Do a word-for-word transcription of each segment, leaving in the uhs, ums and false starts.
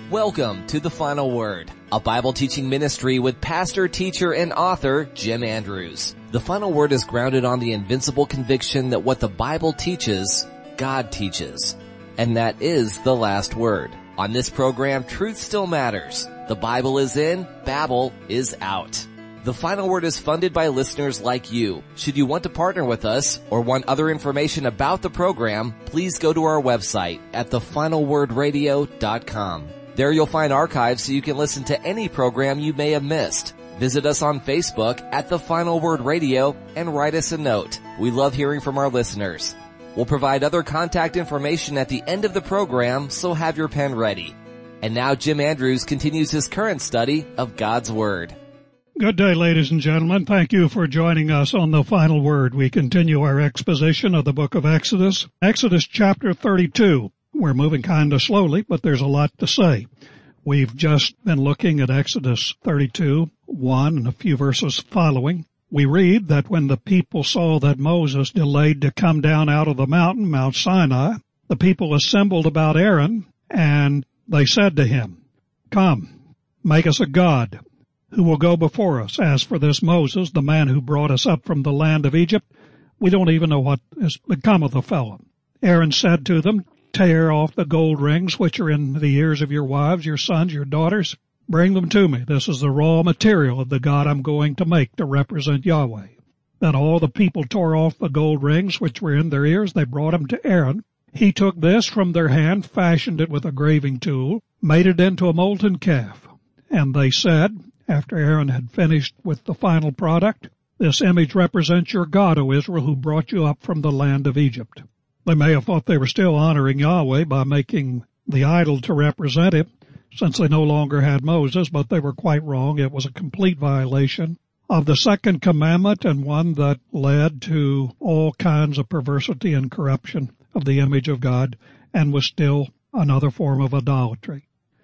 Welcome to The Final Word, a Bible teaching ministry with pastor, teacher, and author Jim Andrews. The Final Word is grounded on the invincible conviction that what the Bible teaches, God teaches. And that is the last word. On this program, truth still matters. The Bible is in, Babel is out. The Final Word is funded by listeners like you. Should you want to partner with us or want other information about the program, please go to our website at the final word radio dot com. There you'll find archives so you can listen to any program you may have missed. Visit us on Facebook at The Final Word Radio and write us a note. We love hearing from our listeners. We'll provide other contact information at the end of the program, so have your pen ready. And now Jim Andrews continues his current study of God's Word. Good day, ladies and gentlemen. Thank you for joining us on The Final Word. We continue our exposition of the book of Exodus. Exodus chapter thirty-two. We're moving kind of slowly, but there's a lot to say. We've just been looking at Exodus thirty-two, one, and a few verses following. We read that when the people saw that Moses delayed to come down out of the mountain, Mount Sinai, the people assembled about Aaron, and they said to him, "Come, make us a god who will go before us. As for this Moses, the man who brought us up from the land of Egypt, we don't even know what has become of the fellow." Aaron said to them, "Tear off the gold rings which are in the ears of your wives, your sons, your daughters. Bring them to me. This is the raw material of the God I'm going to make to represent Yahweh." Then all the people tore off the gold rings which were in their ears. They brought them to Aaron. He took this from their hand, fashioned it with a graving tool, made it into a molten calf. And they said, after Aaron had finished with the final product, "This image represents your God, O Israel, who brought you up from the land of Egypt." They may have thought they were still honoring Yahweh by making the idol to represent him, since they no longer had Moses, but they were quite wrong. It was a complete violation of the second commandment, and one that led to all kinds of perversity and corruption of the image of God, and was still another form of idolatry.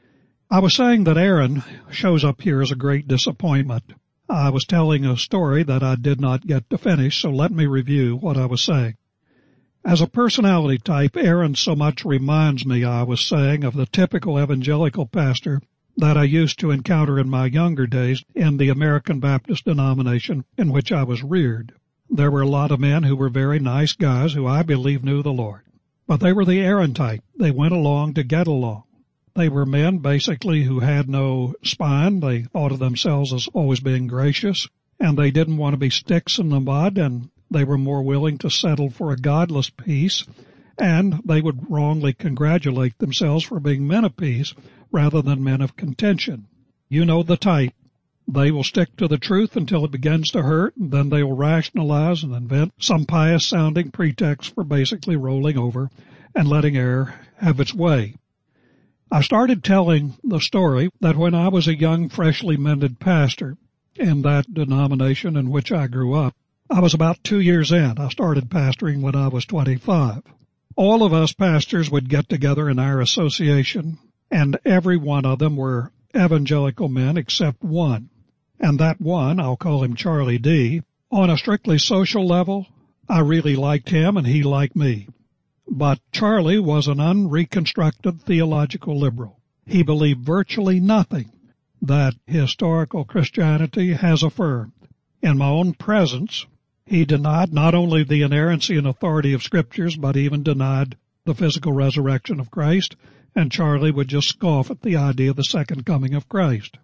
I was saying that Aaron shows up here as a great disappointment. I was telling a story that I did not get to finish, so let me review what I was saying. As a personality type, Aaron so much reminds me, I was saying, of the typical evangelical pastor that I used to encounter in my younger days in the American Baptist denomination in which I was reared. There were a lot of men who were very nice guys who I believe knew the Lord. But they were the Aaron type. They went along to get along. They were men basically who had no spine. They thought of themselves as always being gracious, and they didn't want to be sticks in the mud, and they were more willing to settle for a godless peace, and they would wrongly congratulate themselves for being men of peace rather than men of contention. You know the type. They will stick to the truth until it begins to hurt, and then they will rationalize and invent some pious-sounding pretext for basically rolling over and letting error have its way. I started telling the story that when I was a young, freshly mended pastor in that denomination in which I grew up, I was about two years in. I started pastoring when I was twenty-five. All of us pastors would get together in our association, and every one of them were evangelical men except one. And that one, I'll call him Charlie D., on a strictly social level, I really liked him and he liked me. But Charlie was an unreconstructed theological liberal. He believed virtually nothing that historical Christianity has affirmed. In my own presence, he denied not only the inerrancy and authority of Scriptures, but even denied the physical resurrection of Christ, and Charlie would just scoff at the idea of the second coming of Christ.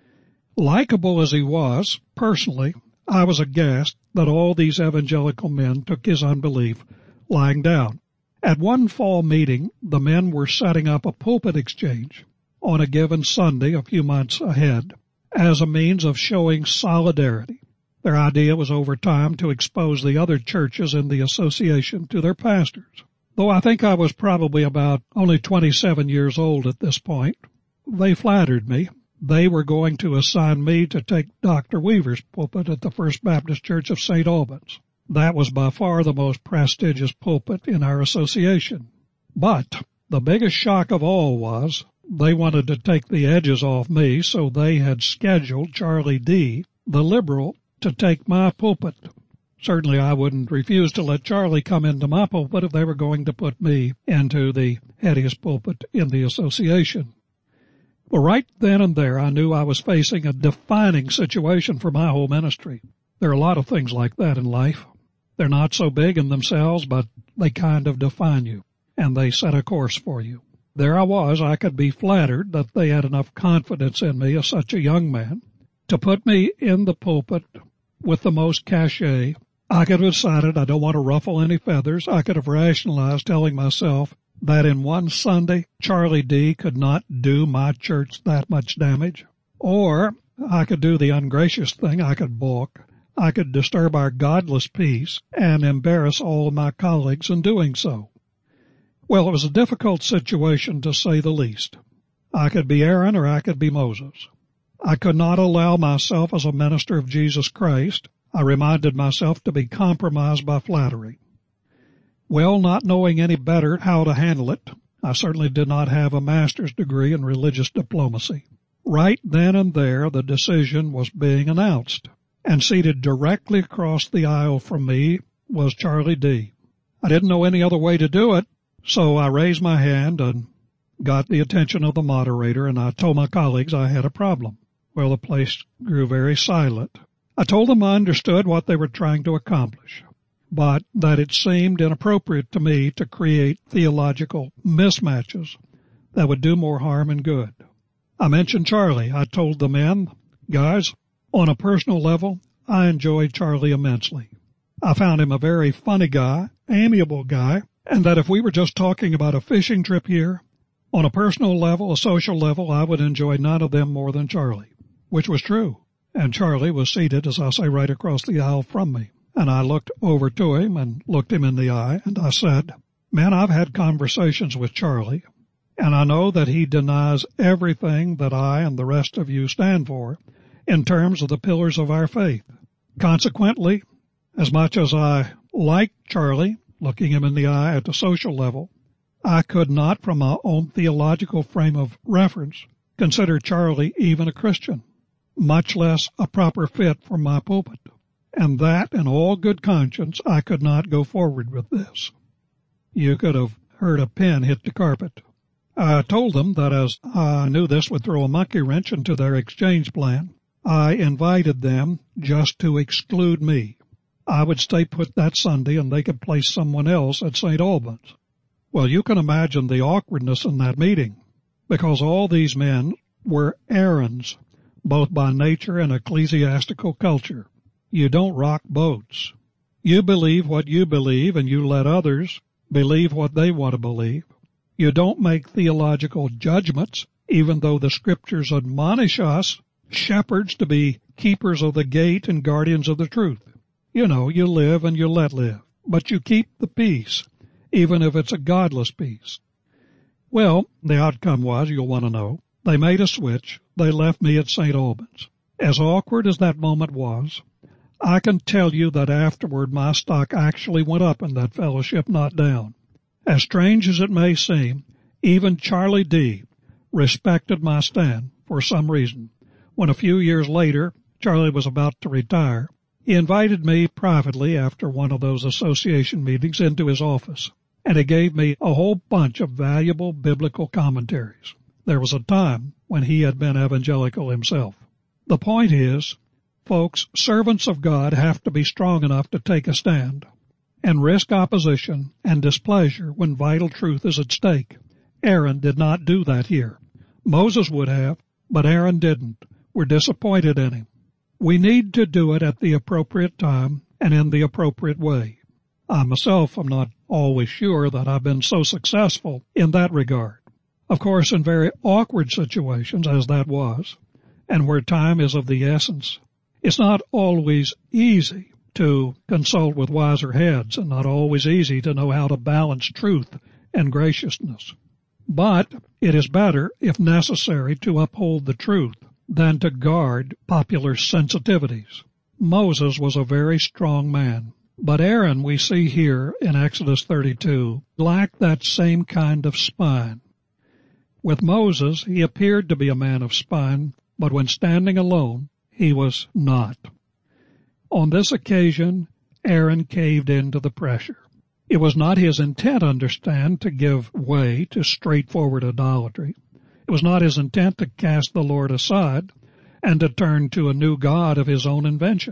Likeable as he was, personally, I was aghast that all these evangelical men took his unbelief lying down. At one fall meeting, the men were setting up a pulpit exchange on a given Sunday a few months ahead as a means of showing solidarity. Their idea was over time to expose the other churches in the association to their pastors. Though I think I was probably about only twenty-seven years old at this point, they flattered me. They were going to assign me to take Doctor Weaver's pulpit at the First Baptist Church of Saint Albans. That was by far the most prestigious pulpit in our association. But the biggest shock of all was they wanted to take the edges off me, so they had scheduled Charlie D., the liberal, to take my pulpit. Certainly I wouldn't refuse to let Charlie come into my pulpit if they were going to put me into the headiest pulpit in the association. Well, right then and there, I knew I was facing a defining situation for my whole ministry. There are a lot of things like that in life. They're not so big in themselves, but they kind of define you, and they set a course for you. There I was. I could be flattered that they had enough confidence in me as such a young man to put me in the pulpit with the most cachet. I could have decided I don't want to ruffle any feathers. I could have rationalized telling myself that in one Sunday, Charlie D. could not do my church that much damage. Or I could do the ungracious thing. I could balk. I could disturb our godless peace and embarrass all of my colleagues in doing so. Well, it was a difficult situation to say the least. I could be Aaron or I could be Moses. I could not allow myself as a minister of Jesus Christ, I reminded myself, to be compromised by flattery. Well, not knowing any better how to handle it, I certainly did not have a master's degree in religious diplomacy. Right then and there, the decision was being announced, and seated directly across the aisle from me was Charlie D. I didn't know any other way to do it, so I raised my hand and got the attention of the moderator, and I told my colleagues I had a problem. Well, the place grew very silent. I told them I understood what they were trying to accomplish, but that it seemed inappropriate to me to create theological mismatches that would do more harm than good. I mentioned Charlie. I told the men, guys, on a personal level, I enjoyed Charlie immensely. I found him a very funny guy, amiable guy, and that if we were just talking about a fishing trip here, on a personal level, a social level, I would enjoy none of them more than Charlie, which was true. And Charlie was seated, as I say, right across the aisle from me. And I looked over to him and looked him in the eye, and I said, man, I've had conversations with Charlie, and I know that he denies everything that I and the rest of you stand for in terms of the pillars of our faith. Consequently, as much as I like Charlie, looking him in the eye at the social level, I could not, from my own theological frame of reference, consider Charlie even a Christian, much less a proper fit for my pulpit. And that, in all good conscience, I could not go forward with this. You could have heard a pin hit the carpet. I told them that as I knew this would throw a monkey wrench into their exchange plan, I invited them just to exclude me. I would stay put that Sunday and they could place someone else at Saint Albans. Well, you can imagine the awkwardness in that meeting, because all these men were Aarons, both by nature and ecclesiastical culture. You don't rock boats. You believe what you believe, and you let others believe what they want to believe. You don't make theological judgments, even though the Scriptures admonish us, shepherds, to be keepers of the gate and guardians of the truth. You know, you live and you let live, but you keep the peace, even if it's a godless peace. Well, the outcome was, you'll want to know, they made a switch. They left me at Saint Albans. As awkward as that moment was, I can tell you that afterward my stock actually went up in that fellowship, not down. As strange as it may seem, even Charlie D. respected my stand for some reason. When a few years later Charlie was about to retire, he invited me privately after one of those association meetings into his office, and he gave me a whole bunch of valuable biblical commentaries. There was a time when he had been evangelical himself. The point is, folks, servants of God have to be strong enough to take a stand and risk opposition and displeasure when vital truth is at stake. Aaron did not do that here. Moses would have, but Aaron didn't. We're disappointed in him. We need to do it at the appropriate time and in the appropriate way. I myself am not always sure that I've been so successful in that regard. Of course, in very awkward situations, as that was, and where time is of the essence, it's not always easy to consult with wiser heads and not always easy to know how to balance truth and graciousness. But it is better, if necessary, to uphold the truth than to guard popular sensitivities. Moses was a very strong man, but Aaron, we see here in Exodus thirty-two, lacked that same kind of spine. With Moses, he appeared to be a man of spine, but when standing alone, he was not. On this occasion, Aaron caved into the pressure. It was not his intent, understand, to give way to straightforward idolatry. It was not his intent to cast the Lord aside and to turn to a new god of his own invention.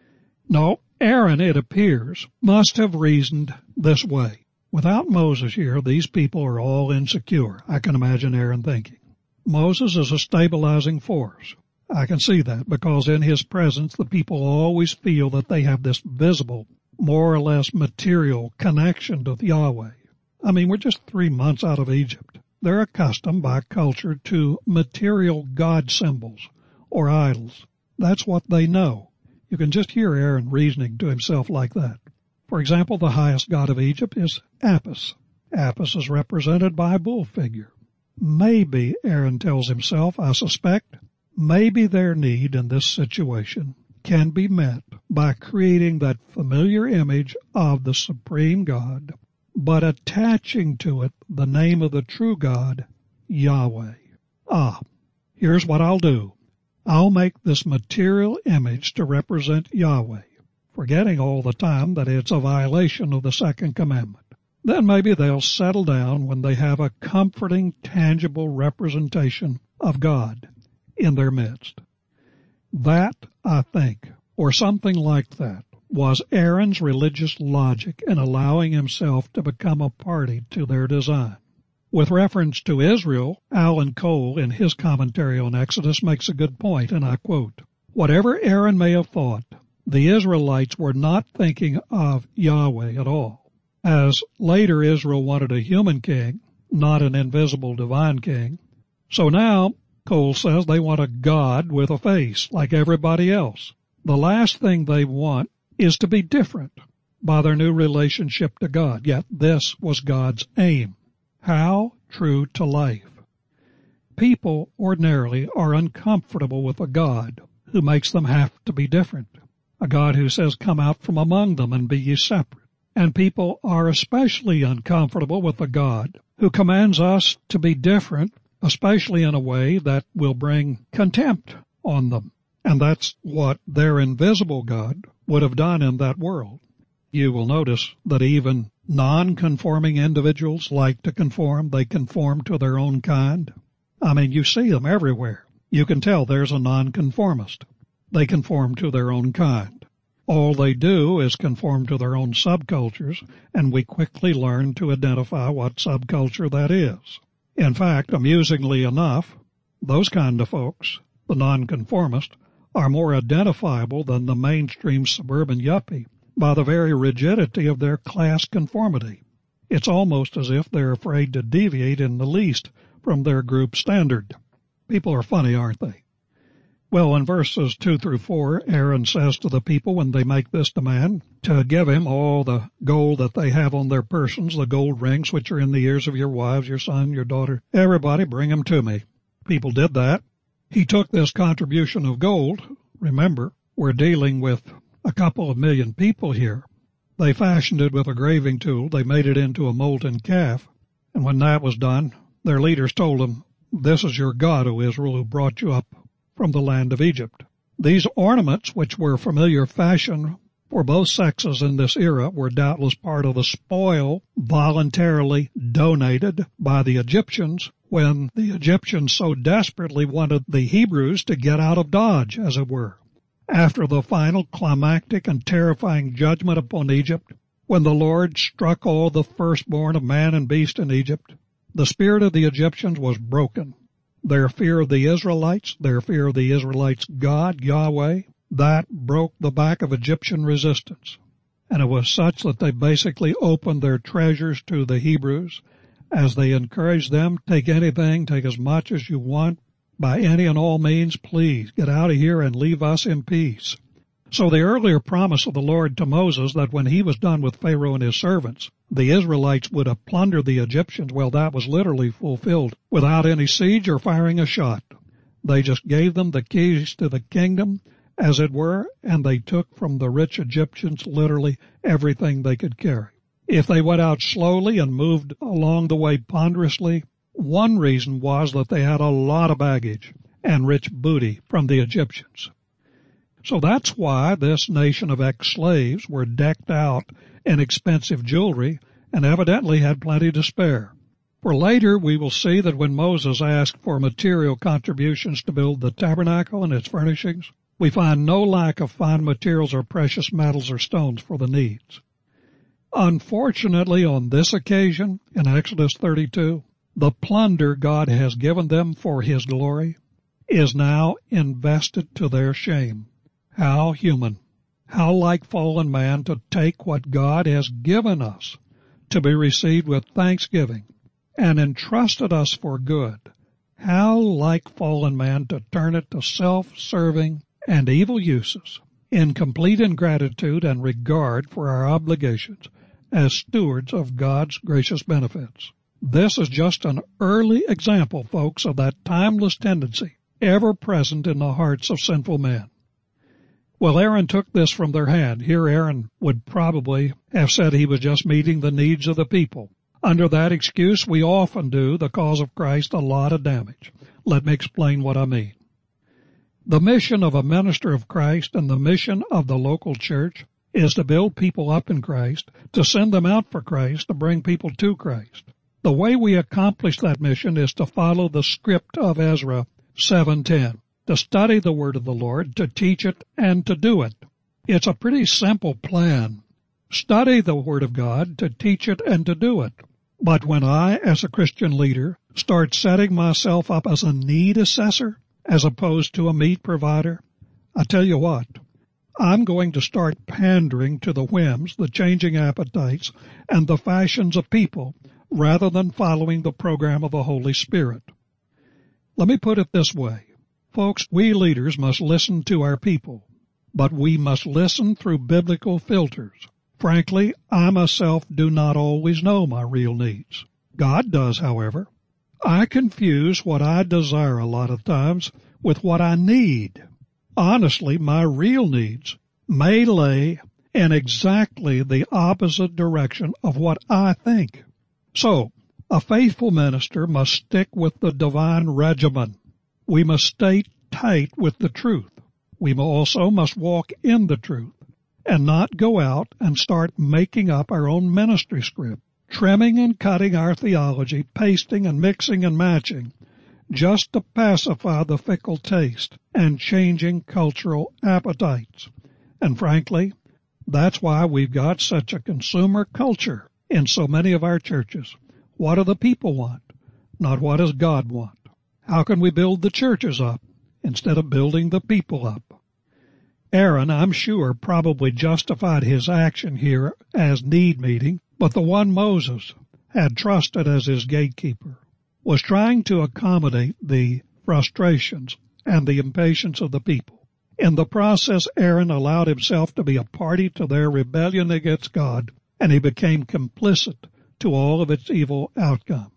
No, Aaron, it appears, must have reasoned this way. Without Moses here, these people are all insecure. I can imagine Aaron thinking. Moses is a stabilizing force. I can see that because in his presence, the people always feel that they have this visible, more or less material connection to Yahweh. I mean, we're just three months out of Egypt. They're accustomed by culture to material god symbols or idols. That's what they know. You can just hear Aaron reasoning to himself like that. For example, the highest god of Egypt is Apis. Apis is represented by a bull figure. Maybe, Aaron tells himself, I suspect, maybe their need in this situation can be met by creating that familiar image of the supreme God, but attaching to it the name of the true God, Yahweh. Ah, here's what I'll do. I'll make this material image to represent Yahweh, forgetting all the time that it's a violation of the second commandment. Then maybe they'll settle down when they have a comforting, tangible representation of God in their midst. That, I think, or something like that, was Aaron's religious logic in allowing himself to become a party to their design. With reference to Israel, Alan Cole, in his commentary on Exodus, makes a good point, and I quote, "Whatever Aaron may have thought, the Israelites were not thinking of Yahweh at all. As later Israel wanted a human king, not an invisible divine king, so now, Cole says, they want a God with a face, like everybody else. The last thing they want is to be different by their new relationship to God. Yet this was God's aim. How true to life. People ordinarily are uncomfortable with a God who makes them have to be different, a God who says, come out from among them and be ye separate. And people are especially uncomfortable with a God who commands us to be different, especially in a way that will bring contempt on them. And that's what their invisible God would have done in that world. You will notice that even non-conforming individuals like to conform. They conform to their own kind. I mean, you see them everywhere. You can tell there's a nonconformist. They conform to their own kind. All they do is conform to their own subcultures, and we quickly learn to identify what subculture that is. In fact, amusingly enough, those kind of folks, the nonconformist, are more identifiable than the mainstream suburban yuppie by the very rigidity of their class conformity. It's almost as if they're afraid to deviate in the least from their group standard. People are funny, aren't they? Well, in verses two through four, Aaron says to the people when they make this demand to give him all the gold that they have on their persons, the gold rings which are in the ears of your wives, your son, your daughter, everybody bring them to me. People did that. He took this contribution of gold. Remember, we're dealing with a couple of million people here. They fashioned it with a graving tool. They made it into a molten calf. And when that was done, their leaders told them, this is your God, O Israel, who brought you up from the land of Egypt. These ornaments, which were familiar fashion for both sexes in this era, were doubtless part of the spoil voluntarily donated by the Egyptians when the Egyptians so desperately wanted the Hebrews to get out of Dodge, as it were. After the final climactic and terrifying judgment upon Egypt, when the Lord struck all the firstborn of man and beast in Egypt, the spirit of the Egyptians was broken. Their fear of the Israelites, their fear of the Israelites' God, Yahweh, that broke the back of Egyptian resistance. And it was such that they basically opened their treasures to the Hebrews as they encouraged them, take anything, take as much as you want, by any and all means, please get out of here and leave us in peace. So the earlier promise of the Lord to Moses that when he was done with Pharaoh and his servants, the Israelites would have plundered the Egyptians, well, that was literally fulfilled without any siege or firing a shot. They just gave them the keys to the kingdom, as it were, and they took from the rich Egyptians literally everything they could carry. If they went out slowly and moved along the way ponderously, one reason was that they had a lot of baggage and rich booty from the Egyptians. So that's why this nation of ex-slaves were decked out in expensive jewelry and evidently had plenty to spare. For later we will see that when Moses asked for material contributions to build the tabernacle and its furnishings, we find no lack of fine materials or precious metals or stones for the needs. Unfortunately, on this occasion, in Exodus thirty-two, the plunder God has given them for His glory is now invested to their shame. How human, how like fallen man to take what God has given us to be received with thanksgiving and entrusted us for good. How like fallen man to turn it to self-serving and evil uses in complete ingratitude and regard for our obligations as stewards of God's gracious benefits. This is just an early example, folks, of that timeless tendency ever present in the hearts of sinful men. Well, Aaron took this from their hand. Here Aaron would probably have said he was just meeting the needs of the people. Under that excuse, we often do the cause of Christ a lot of damage. Let me explain what I mean. The mission of a minister of Christ and the mission of the local church is to build people up in Christ, to send them out for Christ, to bring people to Christ. The way we accomplish that mission is to follow the script of Ezra seven ten, to study the word of the Lord, to teach it, and to do it. It's a pretty simple plan. Study the word of God, to teach it, and to do it. But when I, as a Christian leader, start setting myself up as a need assessor, as opposed to a meat provider, I tell you what, I'm going to start pandering to the whims, the changing appetites, and the fashions of people, rather than following the program of the Holy Spirit. Let me put it this way. Folks, we leaders must listen to our people, but we must listen through biblical filters. Frankly, I myself do not always know my real needs. God does, however. I confuse what I desire a lot of times with what I need. Honestly, my real needs may lay in exactly the opposite direction of what I think. So, a faithful minister must stick with the divine regimen. We must stay tight with the truth. We also must walk in the truth and not go out and start making up our own ministry script, trimming and cutting our theology, pasting and mixing and matching, just to pacify the fickle taste and changing cultural appetites. And frankly, that's why we've got such a consumer culture in so many of our churches. What do the people want? Not what does God want? How can we build the churches up instead of building the people up? Aaron, I'm sure, probably justified his action here as need meeting, but the one Moses had trusted as his gatekeeper was trying to accommodate the frustrations and the impatience of the people. In the process, Aaron allowed himself to be a party to their rebellion against God, and he became complicit to all of its evil outcomes.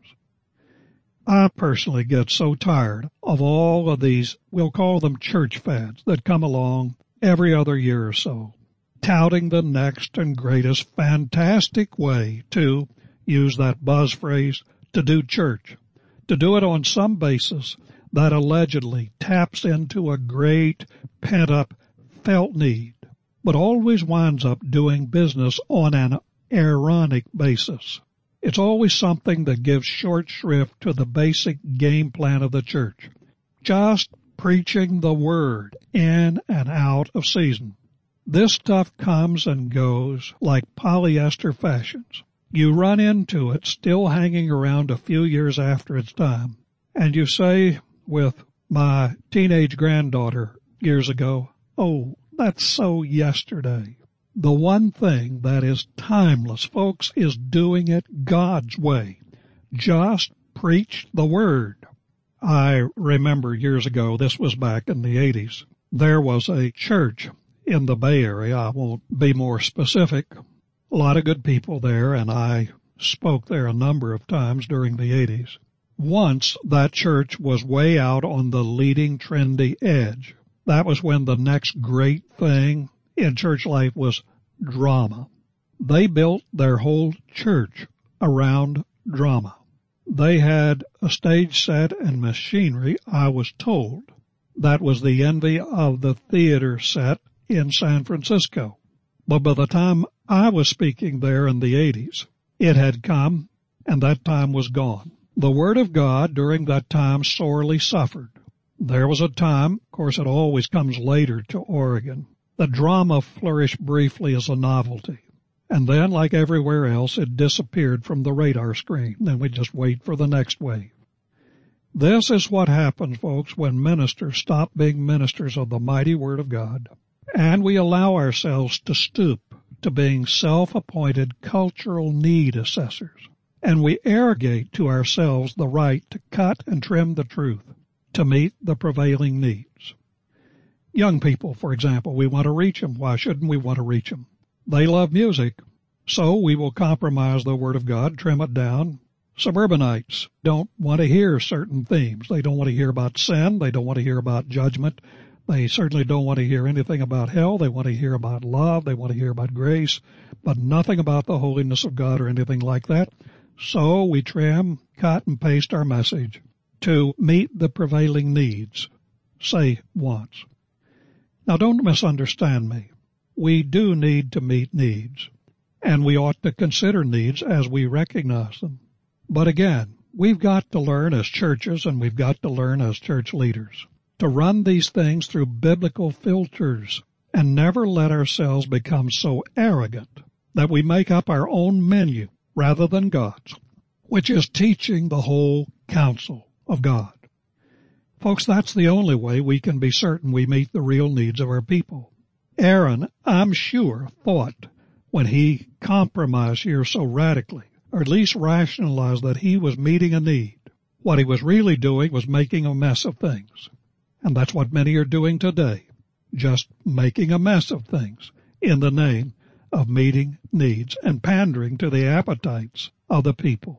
I personally get so tired of all of these, we'll call them church fads, that come along every other year or so, touting the next and greatest fantastic way to, use that buzz phrase, to do church, to do it on some basis that allegedly taps into a great pent-up felt need, but always winds up doing business on an Aaronic basis. It's always something that gives short shrift to the basic game plan of the church. Just preaching the word in and out of season. This stuff comes and goes like polyester fashions. You run into it still hanging around a few years after its time, and you say with my teenage granddaughter years ago, "Oh, that's so yesterday." The one thing that is timeless, folks, is doing it God's way. Just preach the word. I remember years ago, this was back in the eighties, there was a church in the Bay Area. I won't be more specific. A lot of good people there, and I spoke there a number of times during the eighties. Once that church was way out on the leading trendy edge. That was when the next great thing in church life was drama. They built their whole church around drama. They had a stage set and machinery, I was told, that was the envy of the theater set in San Francisco. But by the time I was speaking there in the eighties, it had come and that time was gone. The Word of God during that time sorely suffered. There was a time, of course it always comes later to Oregon, the drama flourished briefly as a novelty. And then, like everywhere else, it disappeared from the radar screen. Then we just wait for the next wave. This is what happens, folks, when ministers stop being ministers of the mighty Word of God, and we allow ourselves to stoop to being self-appointed cultural need assessors, and we arrogate to ourselves the right to cut and trim the truth to meet the prevailing needs. Young people, for example, we want to reach them. Why shouldn't we want to reach them? They love music, so we will compromise the Word of God, trim it down. Suburbanites don't want to hear certain themes. They don't want to hear about sin. They don't want to hear about judgment. They certainly don't want to hear anything about hell. They want to hear about love. They want to hear about grace, but nothing about the holiness of God or anything like that. So we trim, cut, and paste our message to meet the prevailing needs, say wants. Now don't misunderstand me. We do need to meet needs, and we ought to consider needs as we recognize them. But again, we've got to learn as churches, and we've got to learn as church leaders, to run these things through biblical filters and never let ourselves become so arrogant that we make up our own menu rather than God's, which is teaching the whole counsel of God. Folks, that's the only way we can be certain we meet the real needs of our people. Aaron, I'm sure, thought when he compromised here so radically, or at least rationalized that he was meeting a need, what he was really doing was making a mess of things. And that's what many are doing today, just making a mess of things in the name of meeting needs and pandering to the appetites of the people.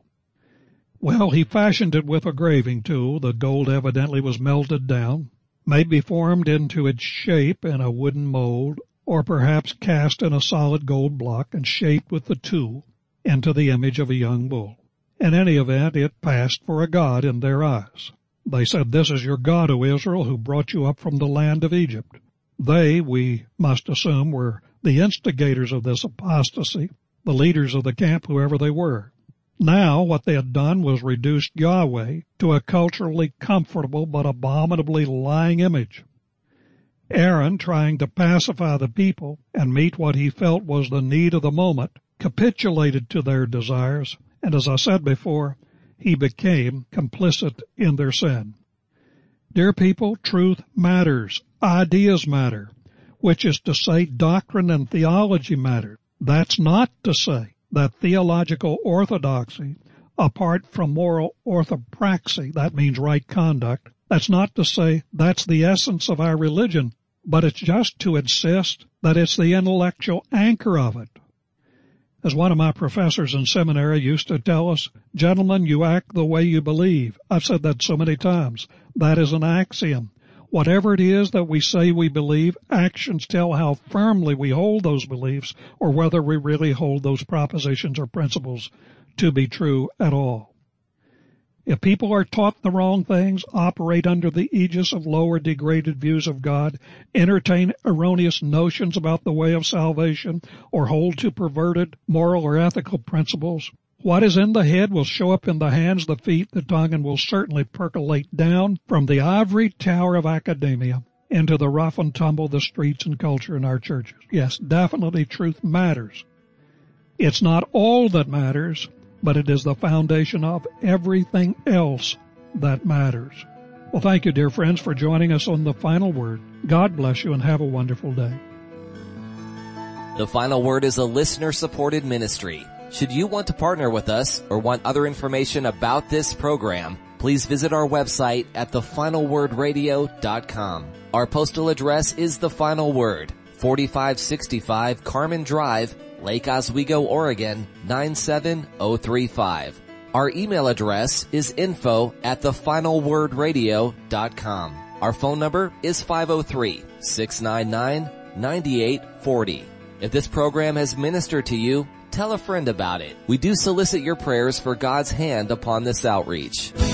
Well, he fashioned it with a graving tool. The gold evidently was melted down, maybe formed into its shape in a wooden mold, or perhaps cast in a solid gold block and shaped with the tool into the image of a young bull. In any event, it passed for a god in their eyes. They said, "This is your God, O Israel, who brought you up from the land of Egypt." They, we must assume, were the instigators of this apostasy, the leaders of the camp, whoever they were. Now, what they had done was reduced Yahweh to a culturally comfortable but abominably lying image. Aaron, trying to pacify the people and meet what he felt was the need of the moment, capitulated to their desires, and as I said before, he became complicit in their sin. Dear people, truth matters. Ideas matter, which is to say doctrine and theology matter. That's not to say that theological orthodoxy, apart from moral orthopraxy, that means right conduct, that's not to say that's the essence of our religion, but it's just to insist that it's the intellectual anchor of it. As one of my professors in seminary used to tell us, "Gentlemen, you act the way you believe." I've said that so many times. That is an axiom. Whatever it is that we say we believe, actions tell how firmly we hold those beliefs or whether we really hold those propositions or principles to be true at all. If people are taught the wrong things, operate under the aegis of lower degraded views of God, entertain erroneous notions about the way of salvation, or hold to perverted moral or ethical principles, what is in the head will show up in the hands, the feet, the tongue, and will certainly percolate down from the ivory tower of academia into the rough and tumble of the streets and culture in our churches. Yes, definitely truth matters. It's not all that matters, but it is the foundation of everything else that matters. Well, thank you, dear friends, for joining us on The Final Word. God bless you and have a wonderful day. The Final Word is a listener-supported ministry. Should you want to partner with us or want other information about this program, please visit our website at the final word radio dot com. Our postal address is The Final Word, forty-five sixty-five Carmen Drive, Lake Oswego, Oregon, nine seven oh three five. Our email address is info at the final word radio dot com. Our phone number is five oh three, six nine nine, nine eight four oh. If this program has ministered to you, tell a friend about it. We do solicit your prayers for God's hand upon this outreach.